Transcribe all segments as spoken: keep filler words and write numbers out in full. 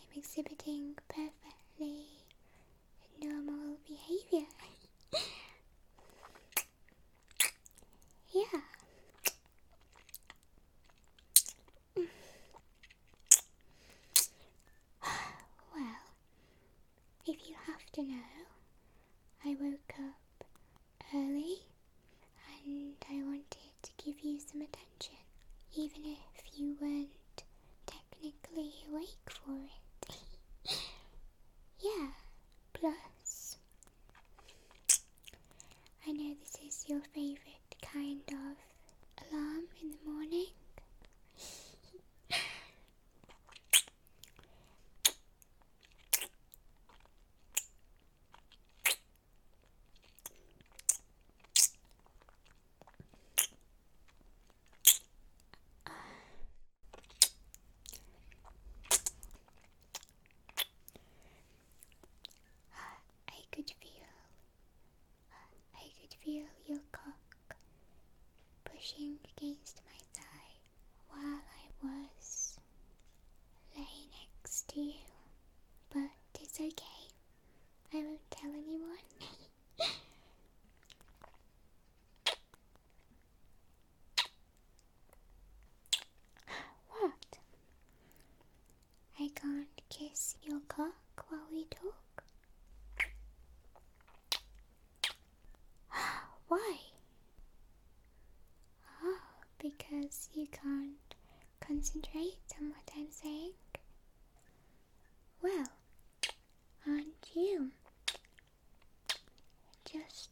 exhibiting perfectly normal behavior. Yeah. Well, if you have to know, I woke up early and I wanted to give you some attention, even if you weren't technically awake for it. Yeah, plus, I know this is your favourite kind of alarm in the morning. I could feel, I could feel your cock pushing against my thigh while I was laying next to you. But it's okay, I won't tell anyone. What? I can't kiss your cock while we talk? Why? Oh, because you can't concentrate on what I'm saying? Well, aren't you? Just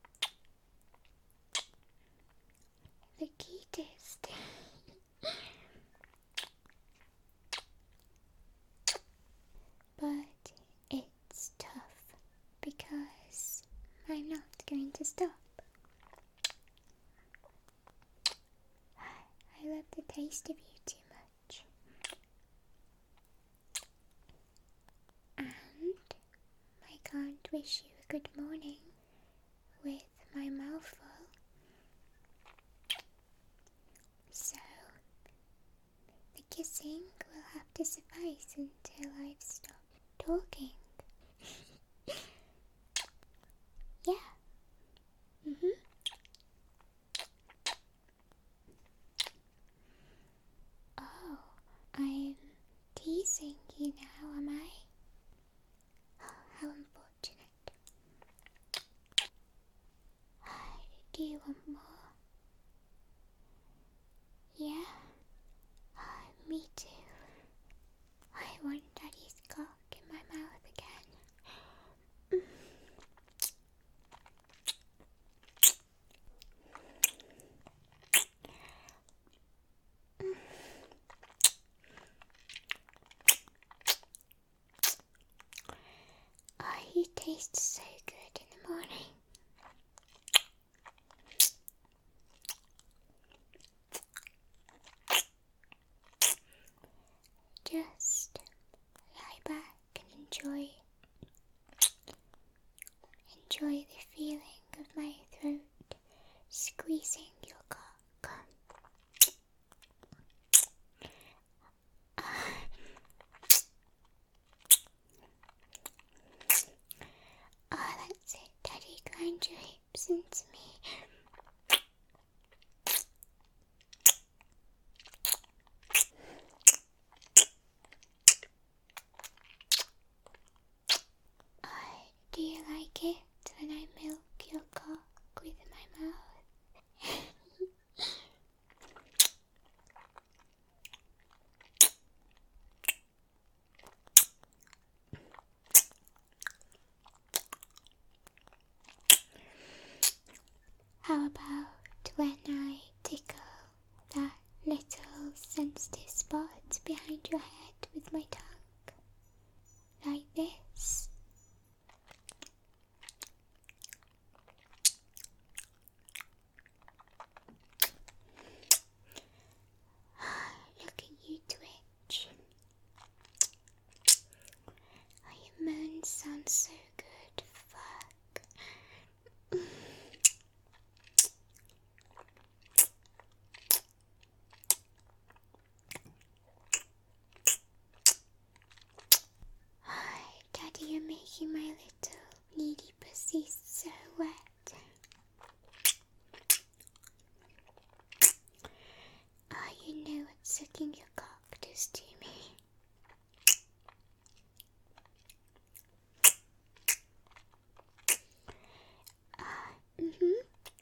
the cutest. But it's tough because I'm not going to stop. I love the taste of you too much. And I can't wish you a good morning with my mouth full. So, the kissing will have to suffice until I've stopped talking. Yeah. Mm-hmm. Oh, I'm teasing you now, am I? Oh, how unfortunate. Do you want more? Yeah? Oh, me too. I want Daddy's cock in my mouth again. Oh, you taste so good in the morning. Just lie back and enjoy. Enjoy the feeling of my throat squeezing your cock. Oh, that's it, Daddy, grind your hips into me. Oh, do you like it when I milk your cock with my mouth? How about when I tickle that little sensitive spot behind your head with my tongue? Like this. Look at you twitch. Oh, your moans sound so good. Fuck. pussy so wet. Oh, you know what sucking your cock does to me. Ah, uh, mm-hmm.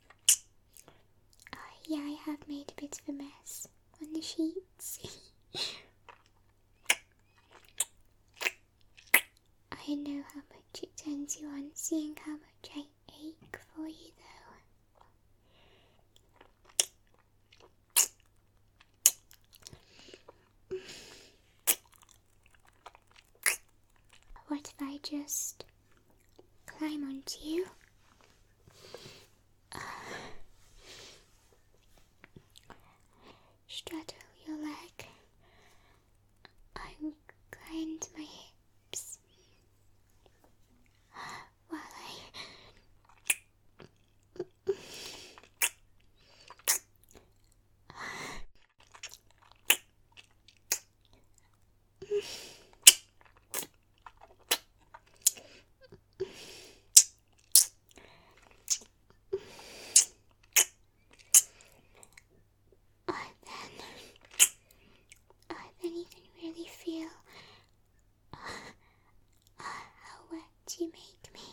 Oh, yeah, I have made a bit of a mess on the sheets. I know how much it turns you on seeing how much I ache for you, though. What if I just climb onto you? Uh, straddle your leg and grind my hips while I you can really feel uh, uh, how wet you make me.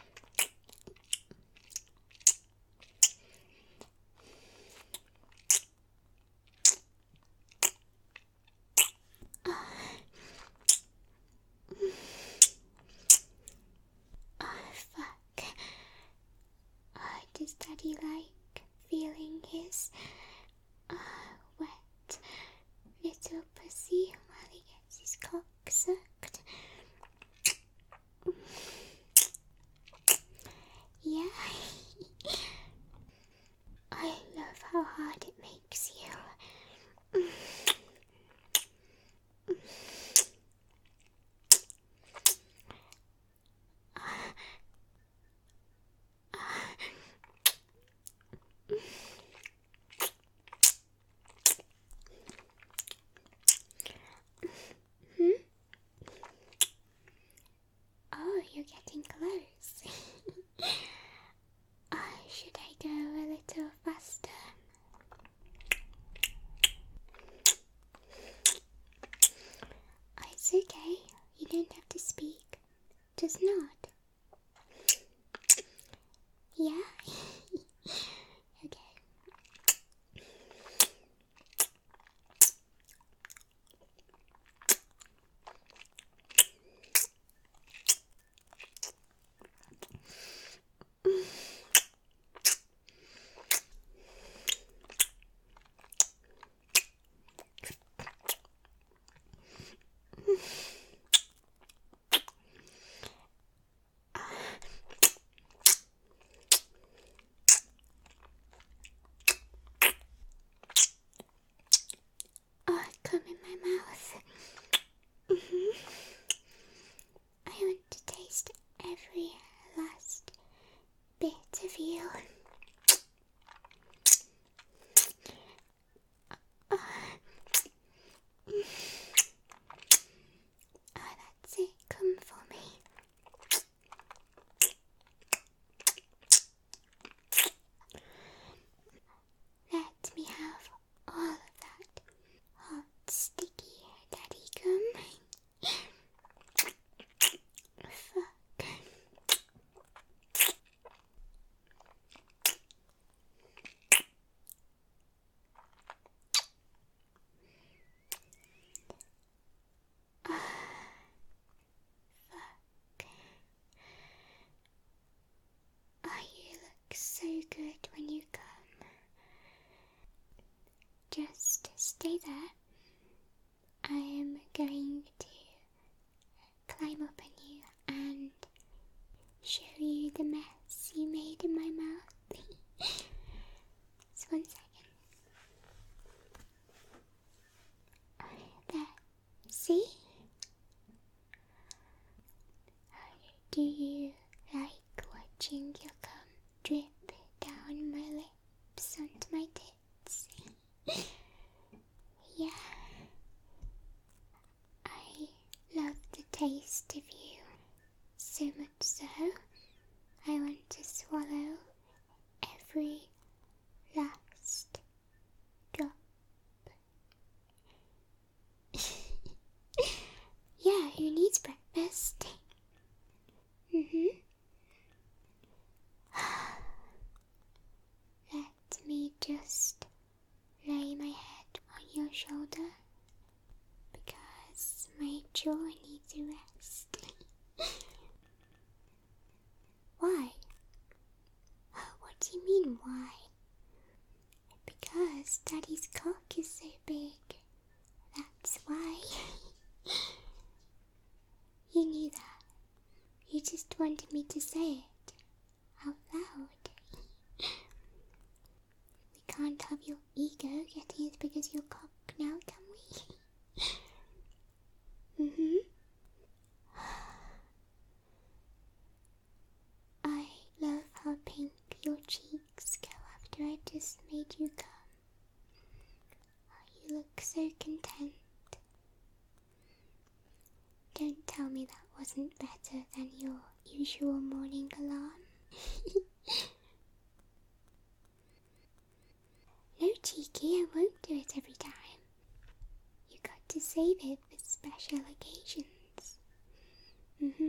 Uh, oh, fuck. Uh, does Daddy like feeling his uh, wet little pussy while he gets his cock sucked? Yeah. I love how hard it makes you. Hmm? Oh, you're getting close. uh, should I go a little faster? It's okay. You don't have to speak. Just nod. Yeah? Okay. Oh, come in my mouth. Mm-hmm. I want to taste every last bit of you. Oh, that's it. Come for me. Let me have all of that hot, sticky daddy cum. Fuck. Oh, you look so good when you come. Just stay there. I am going to climb up on you and show you the mess you made in my mouth. Just one second. There. See? Do you like watching your cum drip down my lips onto my tits? Yeah. I love the taste of you so much so I want rest. Mm-hmm. Let me just lay my head on your shoulder because my jaw needs a rest. Why? What do you mean, why? Because Daddy's cock is so big. That's why. You knew that. You just wanted me to say it out loud. We can't have your ego getting as big as your cock now, can we? Mm-hmm. I love how pink your cheeks go after I've just made you come. Oh, you look so content. Don't tell me that wasn't better than your usual morning alarm. No, cheeky, I won't do it every time. You got to save it for special occasions. Mm-hmm.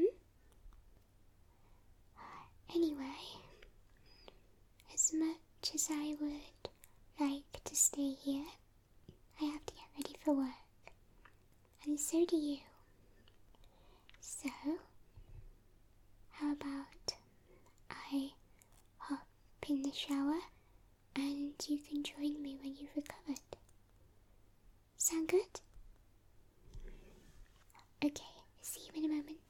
Anyway, as much as I would like to stay here, I have to get ready for work. And so do you. So, how about I hop in the shower and you can join me when you've recovered? Sound good? Okay, see you in a moment.